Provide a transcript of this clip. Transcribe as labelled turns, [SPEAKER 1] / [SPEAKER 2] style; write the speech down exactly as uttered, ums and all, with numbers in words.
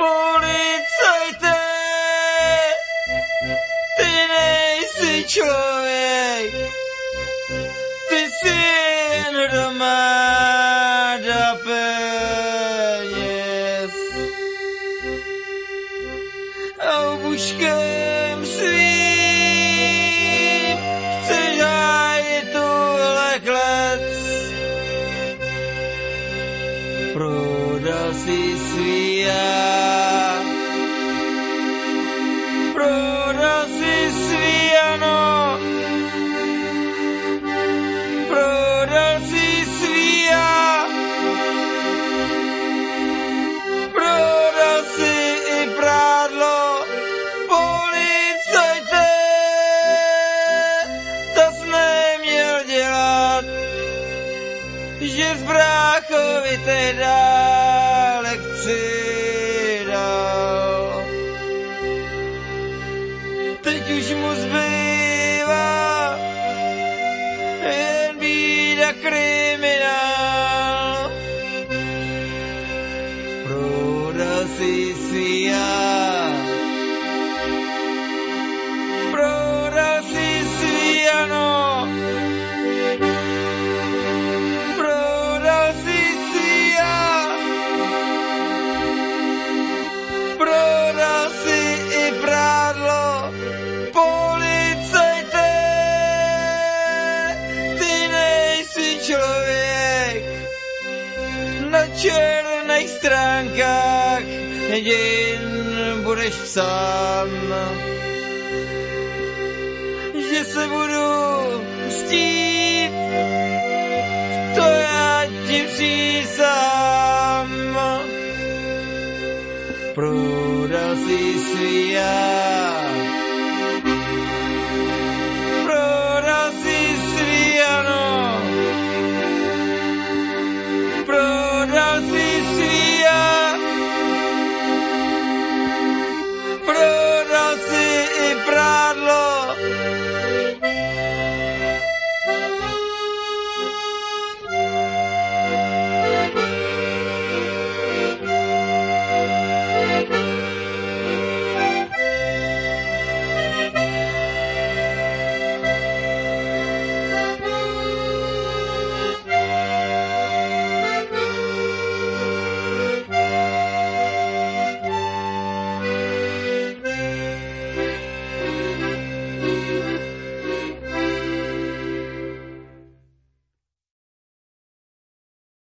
[SPEAKER 1] Policajte, ty nejsi člověk, ty jsi jen hromada peněz. A obuškem svým chceš hájit tuhle klec. Prodal si svý já, prodal si svý ano, prodal si svý já, prodal si i prádlo. Policajte, to jsi neměl dělat, že z bráchovi teda lekci dal. Teď už mu zbývá jen bída kriminál. Prodal si svý já, prodal si svý ano, prodal si svý já, prodal si i prádlo. Policajte, ty nejsi člověk, na černých stránkách dějin budeš psán, že se budu mstít, to já ti přísahám. Prodal si svý já,